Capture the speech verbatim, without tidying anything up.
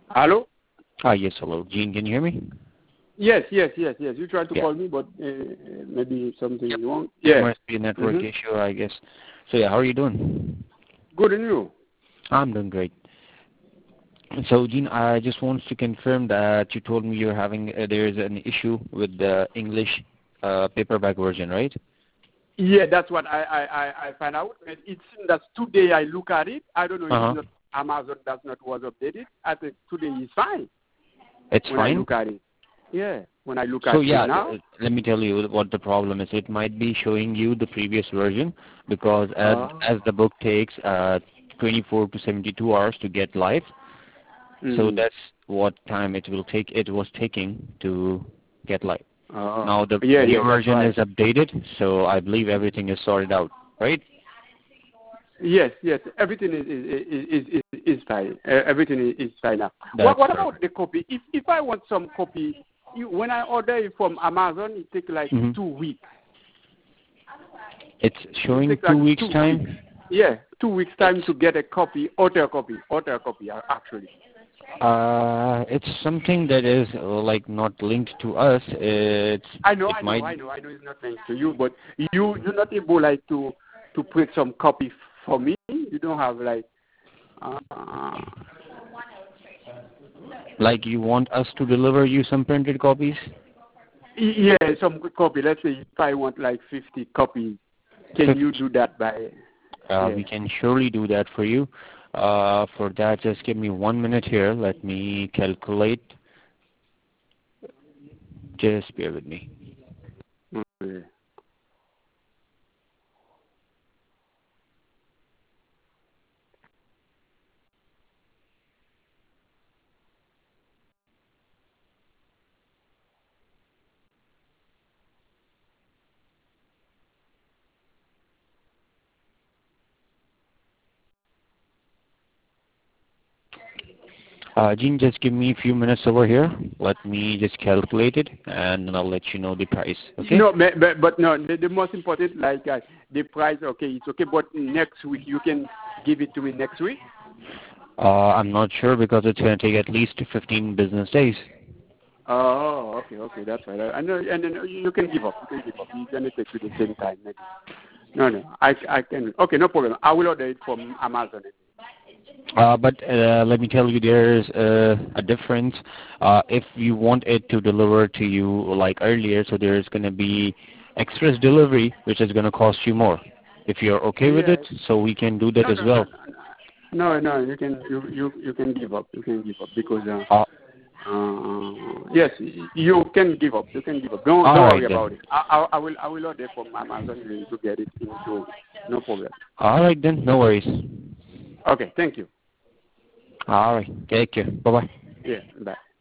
Hello? Ah, yes, hello. Gene, can you hear me? Yes, yes, yes, yes. You tried to Yeah. call me, but uh, maybe something Yep. is wrong. There Yeah. must be a network Mm-hmm. issue, I guess. So, yeah, how are you doing? Good, and you? I'm doing great. So, Gene, I just wanted to confirm that you told me you're having, uh, there's an issue with the English uh, paperback version, right? Yeah, that's what I I I, I find out. And it seems that today I look at it. I don't know if Uh-huh. it's not Amazon does not was updated. I think today is fine. It's when fine? I look at it. Yeah, when I look So, at yeah, it now. th- let me tell you what the problem is. It might be showing you the previous version because as, Uh, as the book takes uh, twenty-four to seventy-two hours to get live, mm-hmm. so that's what time it will take. It was taking to get live. uh, Now the yeah, new yeah, that's version right. is updated, so I believe everything is sorted out, right? Yes, yes, everything is is is is, is fine. Uh, everything is, is fine now. That's What what perfect. about the copy? If if I want some copy, you, when I order it from Amazon, it takes like Mm-hmm. two weeks. It's It showing takes two like weeks two time. weeks. Yeah, two weeks time It's to get a copy, author copy, author copy uh, actually. uh, it's something that is uh, like not linked to us. It's I know, it I know, might I know, I know. It's not thanks to you, but you you're not able like to to print some copy for me. You don't have like. Uh, like you want us to deliver you some printed copies. yeah, some copy. Let's say if I want like fifty copies, can you do that by? Uh, Yeah. we can surely do that for you. Uh, for that, just give me one minute here. Let me calculate. Just bear with me. Okay. Uh, Jean, just give me a few minutes over here. Let me just calculate it, and then I'll let you know the price. Okay? No, but, but, but no. The, the most important, like uh, the price. Okay, it's okay. But next week you can give it to me next week. Uh, I'm not sure because it's going to take at least fifteen business days. Oh, okay, okay, that's right. I know, and then you can give up. You can give up. It's gonna take you the same time, maybe. No, no, I, I can. Okay, no problem. I will order it from Amazon. Uh, but uh, let me tell you, there's uh, a difference. Uh, if you want it to deliver to you like earlier, so there's going to be express delivery, which is going to cost you more. If you're okay with Yeah. it, so we can do that No, as no, no, well. no, no. no, You can, you, you, you can give up. You can give up because. Uh, Uh, Uh, yes, you can give up. You can give up. Don't all don't right worry about then. it. I, I, I will I will order from Amazon to get it into. No problem. All right then, no worries. Okay, thank you. All right, take care. Bye bye. Yeah, bye.